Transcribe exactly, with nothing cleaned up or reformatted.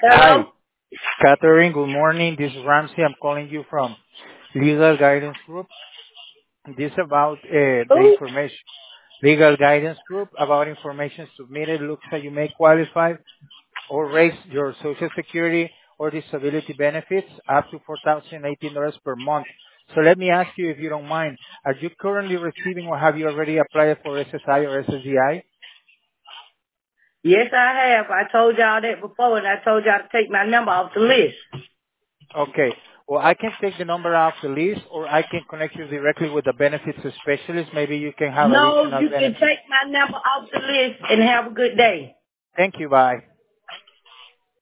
Hi, Hello? Catherine. Good morning. This is Ramsey. I'm calling you from Legal Guidance Group. This is about uh, the Who? information. Legal Guidance Group about information submitted. Looks like you may qualify or raise your Social Security or disability benefits up to four thousand eighteen dollars per month. So let me ask you, if you don't mind, are you currently receiving or have you already applied for S S I or S S D I? Yes, I have. I told y'all that before, and I told y'all to take my number off the list. Okay. Well, I can take the number off the list, or I can connect you directly with the benefits specialist. Maybe you can have No, additional you can benefits. take my number off the list and have a good day. Thank you. Bye.